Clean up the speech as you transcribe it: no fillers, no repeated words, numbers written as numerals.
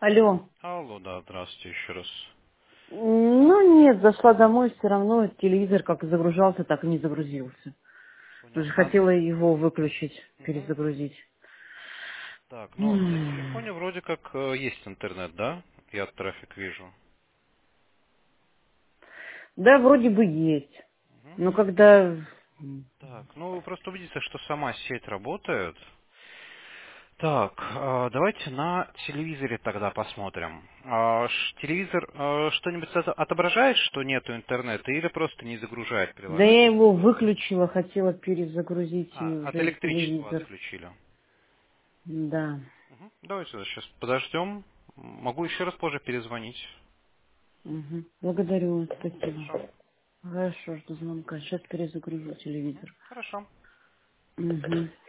Алло. Алло, да, здравствуйте еще раз. Ну нет, зашла домой, все равно телевизор как загружался, так и не загрузился. Понял. Уже хотела его выключить, Мгм. перезагрузить. Так, ну на М. телефоне вроде как есть интернет, да? Я трафик вижу. Да, вроде бы есть. Мгм. Но когда... Так, ну просто убедиться, что сама сеть работает. Так, давайте на телевизоре тогда посмотрим. Телевизор что-нибудь отображает, что нету интернета, или просто не загружает Да я приложение? его выключила, хотела перезагрузить и От уже и электричества телевизор. отключили. Да. Мгм. Давайте сейчас подождем. Могу еще раз позже перезвонить. Мгм. Благодарю, спасибо. Хорошо. Хорошо, жду звонка. Сейчас перезагружу телевизор. Хорошо. Мгм.